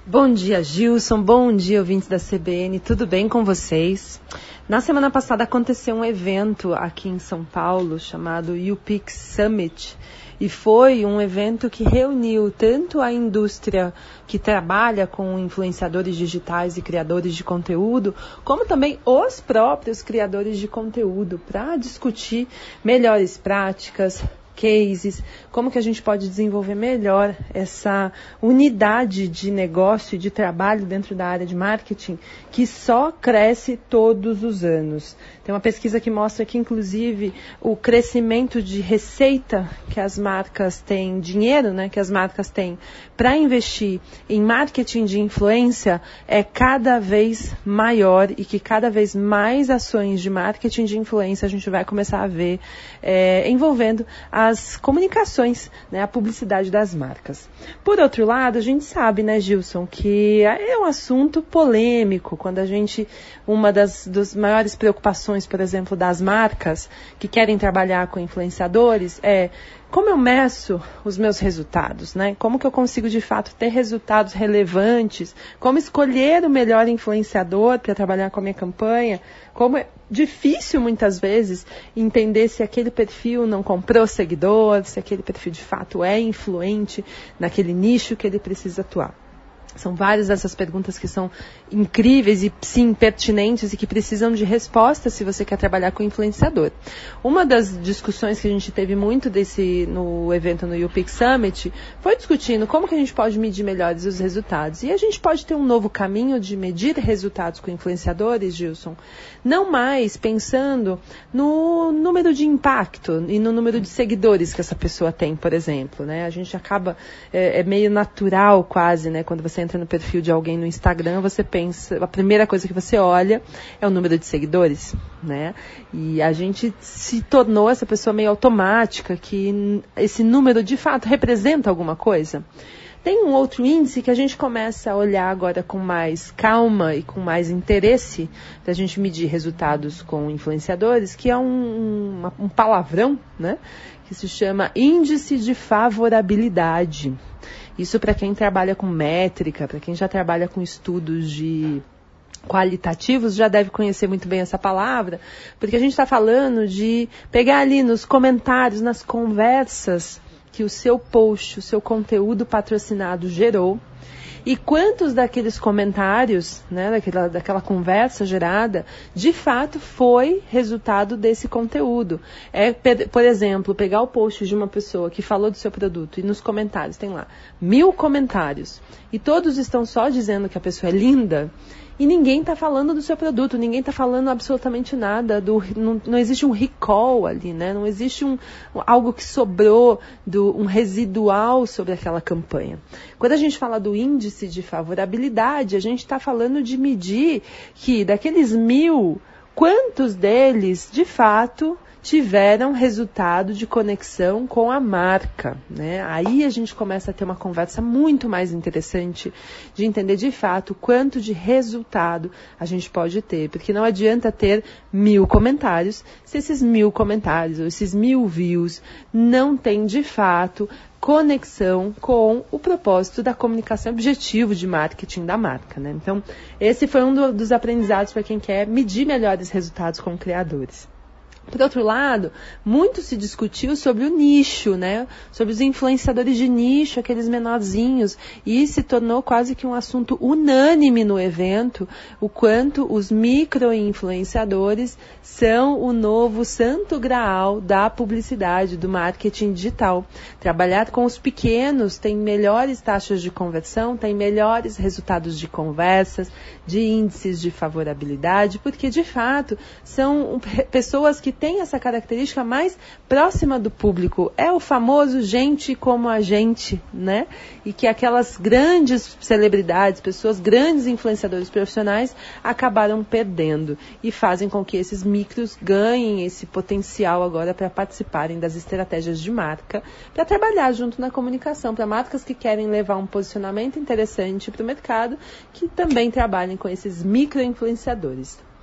Bom dia, Gilson. Bom dia, ouvintes da CBN. Tudo bem com vocês? Na semana passada aconteceu um evento aqui em São Paulo chamado UPix Summit. E foi um evento que reuniu tanto a indústria que trabalha com influenciadores digitais e criadores de conteúdo, como também os próprios criadores de conteúdo, para discutir melhores práticas, cases, como que a gente pode desenvolver melhor essa unidade de negócio e de trabalho dentro da área de marketing que só cresce todos os anos. Tem uma pesquisa que mostra que, inclusive, o crescimento de receita que as marcas têm, dinheiro, né, que as marcas têm para investir em marketing de influência é cada vez maior e que cada vez mais ações de marketing de influência a gente vai começar a ver envolvendo as comunicações, né, a publicidade das marcas. Por outro lado, a gente sabe, né, Gilson, que é um assunto polêmico, quando a gente, uma das maiores preocupações, por exemplo, das marcas que querem trabalhar com influenciadores é como eu meço os meus resultados, né? Como que eu consigo, de fato, ter resultados relevantes? Como escolher o melhor influenciador para trabalhar com a minha campanha? Como é difícil, muitas vezes, entender se aquele perfil não comprou seguidor, se aquele perfil, de fato, é influente naquele nicho que ele precisa atuar. São várias dessas perguntas que são incríveis e, sim, pertinentes e que precisam de respostas se você quer trabalhar com influenciador. Uma das discussões que a gente teve muito no evento no UPix Summit foi discutindo como que a gente pode medir melhores os resultados. E a gente pode ter um novo caminho de medir resultados com influenciadores, Gilson, não mais pensando no número de impacto e no número de seguidores que essa pessoa tem, por exemplo, né? A gente acaba, é meio natural quase, né? Quando você entra no perfil de alguém no Instagram, você pensa, a primeira coisa que você olha é o número de seguidores, né? E a gente se tornou essa pessoa meio automática, que esse número de fato representa alguma coisa. Tem um outro índice que a gente começa a olhar agora com mais calma e com mais interesse para a gente medir resultados com influenciadores, que é um palavrão, né? Que se chama índice de favorabilidade. Isso para quem trabalha com métrica, para quem já trabalha com estudos qualitativos, já deve conhecer muito bem essa palavra, porque a gente está falando de pegar ali nos comentários, nas conversas que o seu post, o seu conteúdo patrocinado gerou, e quantos daqueles comentários, né, daquela conversa gerada, de fato foi resultado desse conteúdo. Por exemplo, pegar o post de uma pessoa que falou do seu produto e nos comentários tem lá 1000 comentários e todos estão só dizendo que a pessoa é linda e ninguém está falando do seu produto, ninguém está falando absolutamente nada, não existe um recall ali, né? Não existe algo que sobrou, um residual sobre aquela campanha. Quando a gente fala do índice de favorabilidade, a gente está falando de medir que daqueles 1000, quantos deles, de fato, tiveram resultado de conexão com a marca, né? Aí a gente começa a ter uma conversa muito mais interessante de entender de fato quanto de resultado a gente pode ter, porque não adianta ter 1000 comentários se esses 1000 comentários ou esses 1000 views não têm de fato conexão com o propósito da comunicação, objetivo de marketing da marca, né? Então, esse foi um dos aprendizados para quem quer medir melhores resultados com criadores. Por outro lado, muito se discutiu sobre o nicho, né? Sobre os influenciadores de nicho, aqueles menorzinhos, e se tornou quase que um assunto unânime no evento, o quanto os micro-influenciadores são o novo santo graal da publicidade, do marketing digital. Trabalhar com os pequenos tem melhores taxas de conversão, tem melhores resultados de conversas, de índices de favorabilidade, porque de fato são pessoas que têm essa característica mais próxima do público. É o famoso gente como a gente, né? E que aquelas grandes celebridades, pessoas, grandes influenciadores profissionais acabaram perdendo e fazem com que esses micros ganhem esse potencial agora para participarem das estratégias de marca, para trabalhar junto na comunicação, para marcas que querem levar um posicionamento interessante para o mercado, que também trabalhem com esses micro-influenciadores.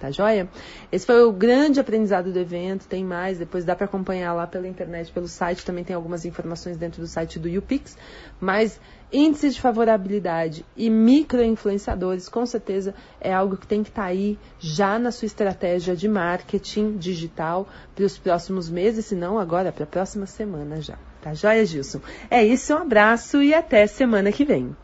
tá joia? Esse foi o grande aprendizado do evento, tem mais, depois dá para acompanhar lá pela internet, pelo site, também tem algumas informações dentro do site do YouPix, mas índices de favorabilidade e micro-influenciadores, com certeza é algo que tem que estar aí já na sua estratégia de marketing digital para os próximos meses, se não agora para a próxima semana já. Tá joia, Gilson? É isso, um abraço e até semana que vem.